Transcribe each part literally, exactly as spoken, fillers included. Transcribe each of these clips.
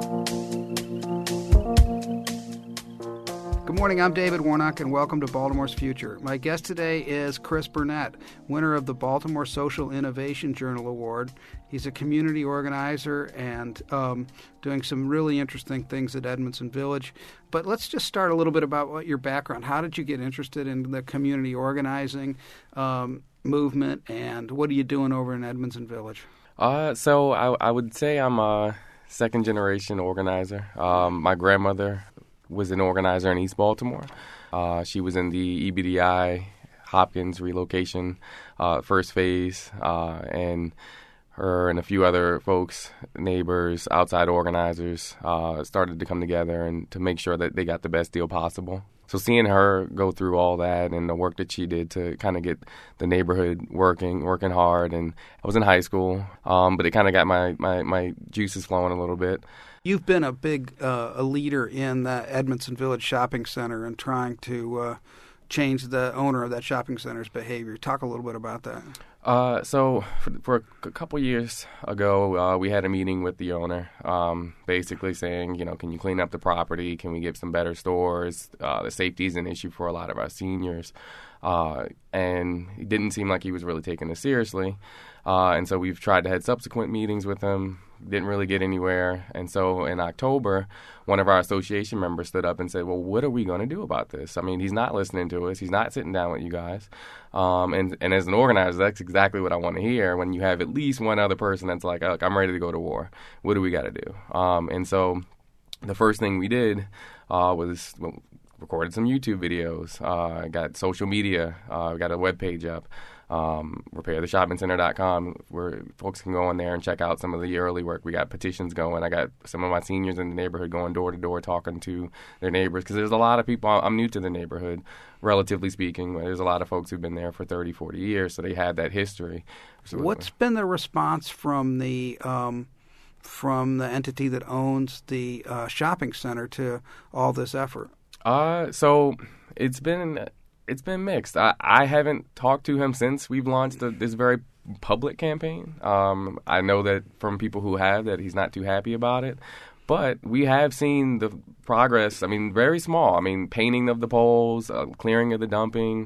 Good morning, I'm David Warnock, and welcome to Baltimore's Future. My guest today is Chris Burnett, winner of the Baltimore Social Innovation Journal Award. He's a community organizer and um, doing some really interesting things at Edmondson Village. But let's just start a little bit about what your background. How did you get interested in the community organizing um, movement, and what are you doing over in Edmondson Village? Uh, so I, I would say I'm a second-generation organizer. Um, my grandmother was an organizer in East Baltimore. Uh, she was in the E B D I Hopkins relocation uh, first phase, uh, and her and a few other folks, neighbors, outside organizers, uh, started to come together and to make sure that they got the best deal possible. So seeing her go through all that and the work that she did to kind of get the neighborhood working, working hard, and I was in high school, um, but it kind of got my, my, my juices flowing a little bit. You've been a big uh, a leader in the Edmondson Village Shopping Center and trying to uh, change the owner of that shopping center's behavior. Talk a little bit about that. Uh, so for, for a couple years ago, uh, we had a meeting with the owner, um, basically saying, you know, can you clean up the property? Can we get some better stores? Uh, the safety is an issue for a lot of our seniors. Uh, and it didn't seem like he was really taking this seriously. Uh, and so we've tried to have subsequent meetings with him. Didn't really get anywhere. And so in October, one of our association members stood up and said, well, what are we going to do about this? I mean, he's not listening to us. He's not sitting down with you guys. Um, and, and as an organizer, that's exactly what I want to hear when you have at least one other person that's like, look, I'm ready to go to war. What do we got to do? Um, and so the first thing we did uh, was well, recorded some YouTube videos, uh, got social media, uh, got a web page up. Um, repair the shopping center dot com, where folks can go in there and check out some of the early work. We got petitions going. I got some of my seniors in the neighborhood going door to door talking to their neighbors, because there's a lot of people. I'm new to the neighborhood, relatively speaking. There's a lot of folks who've been there for thirty, forty years, so they have that history. So, what's been the response from the um, from the entity that owns the uh, shopping center to all this effort? Uh, so it's been... It's been mixed. I, I haven't talked to him since we've launched the, this very public campaign. Um, I know that from people who have that he's not too happy about it. But we have seen the progress, I mean, very small. I mean, painting of the poles, uh, clearing of the dumping,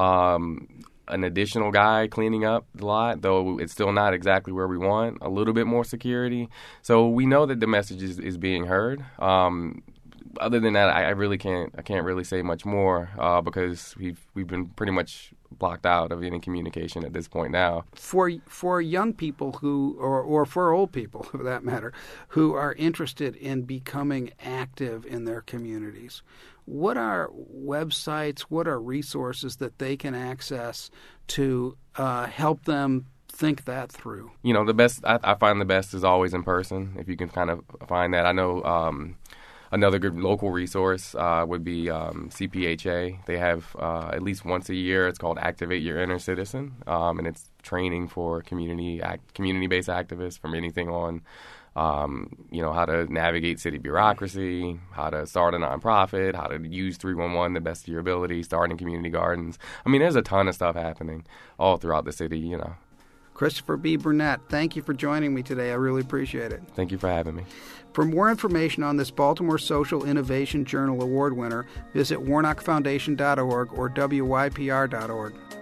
um, an additional guy cleaning up the lot, though it's still not exactly where we want, a little bit more security. So we know that the message is, is being heard. Um Other than that, I, I really can't. I can't really say much more uh, because we've we've been pretty much blocked out of any communication at this point now. For for young people who, or or for old people for that matter, who are interested in becoming active in their communities, what are websites? What are resources that they can access to uh, help them think that through? You know, the best I, I find the best is always in person. If you can kind of find that, I know. Um, Another good local resource uh, would be um, C P H A. They have uh, at least once a year. It's called Activate Your Inner Citizen, um, and it's training for community act, community-based activists from anything on, um, you know, how to navigate city bureaucracy, how to start a nonprofit, how to use three one one the best of your ability, starting community gardens. I mean, there's a ton of stuff happening all throughout the city, you know. Christopher B. Burnett, thank you for joining me today. I really appreciate it. Thank you for having me. For more information on this Baltimore Social Innovation Journal Award winner, visit warnock foundation dot org or W Y P R dot org.